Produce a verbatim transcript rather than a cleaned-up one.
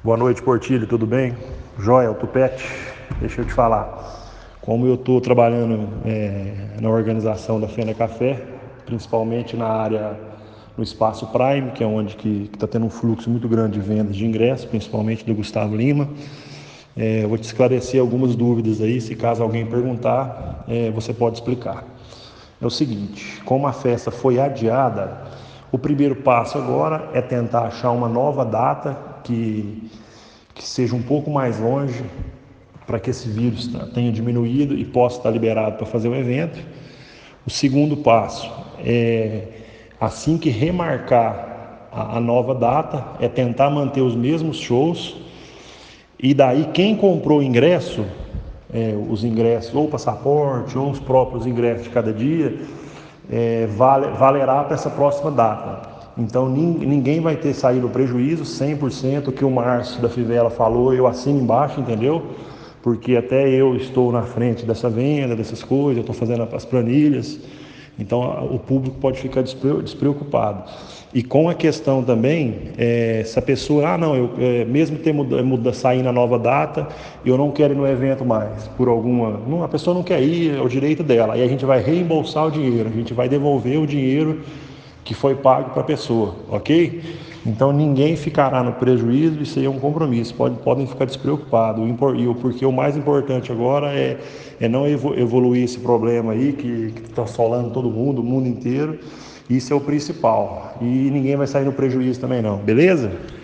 Boa noite, Portilho, tudo bem? Joia, o Tupete, deixa eu te falar. Como eu estou trabalhando é, na organização da Fena Café, principalmente na área, no espaço Prime, que é onde que está tendo um fluxo muito grande de vendas de ingressos, principalmente do Gustavo Lima. É, eu vou te esclarecer algumas dúvidas aí, se caso alguém perguntar, é, você pode explicar. É o seguinte, como a festa foi adiada, o primeiro passo agora é tentar achar uma nova data que, que seja um pouco mais longe, para que esse vírus tenha diminuído e possa estar liberado para fazer o evento. O segundo passo é, assim que remarcar a, a nova data, é tentar manter os mesmos shows, e daí quem comprou o ingresso, é, os ingressos, ou passaporte, ou os próprios ingressos de cada dia, é, vale, valerá para essa próxima data. Então ninguém vai ter saído prejuízo, cem por cento. O que o Márcio da Fivela falou, eu assino embaixo, entendeu? Porque até eu estou na frente dessa venda, dessas coisas, eu estou fazendo as planilhas, então o público pode ficar despreocupado. E com a questão também, é, se a pessoa, ah não, eu, é, mesmo ter muda, muda, saindo a nova data, eu não quero ir no evento mais, por alguma, não, a pessoa não quer ir, é o direito dela, aí a gente vai reembolsar o dinheiro, a gente vai devolver o dinheiro que foi pago para a pessoa, ok? Então ninguém ficará no prejuízo, isso aí é um compromisso, Pode, podem ficar despreocupados, porque o mais importante agora é, é não evoluir esse problema aí que está assolando todo mundo, o mundo inteiro, isso é o principal, e ninguém vai sair no prejuízo também não, beleza?